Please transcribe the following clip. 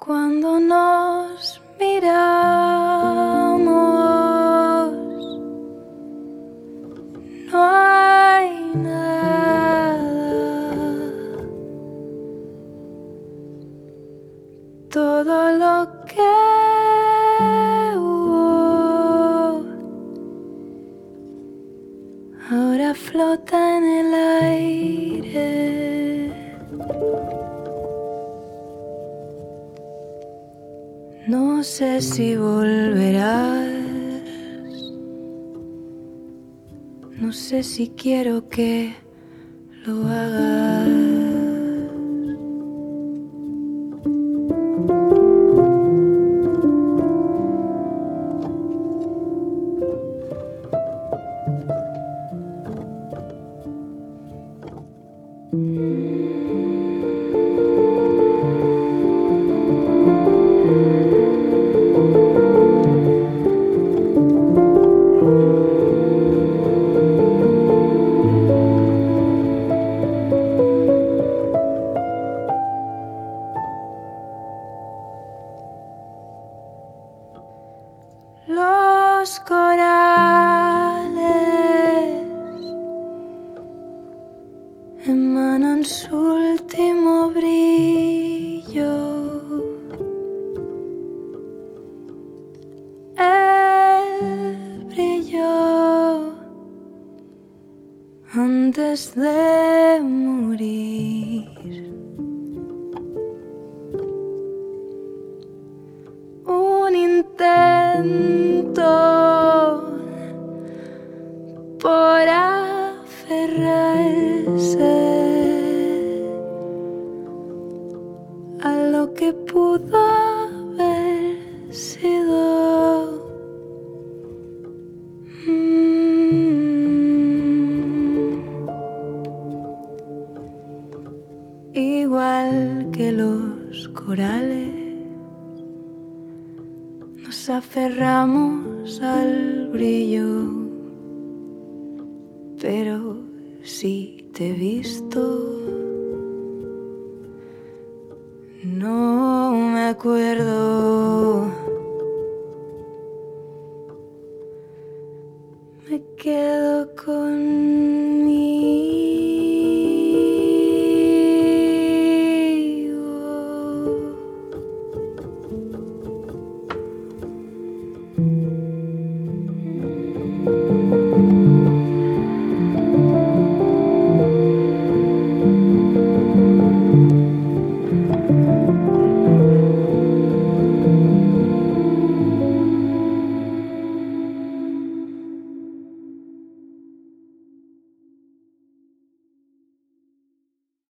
Cuando nos miramos, no hay nada. Todo lo que hubo ahora flota en el aire. No sé si volverás, no sé si quiero que lo hagas. Los corales emanan su último brillo. Él brilló antes de morir. Un intento por aferrarse a lo que pudo haber sido. Igual que los corales, nos aferramos al brillo, pero si te he visto, no me acuerdo. Me quedo con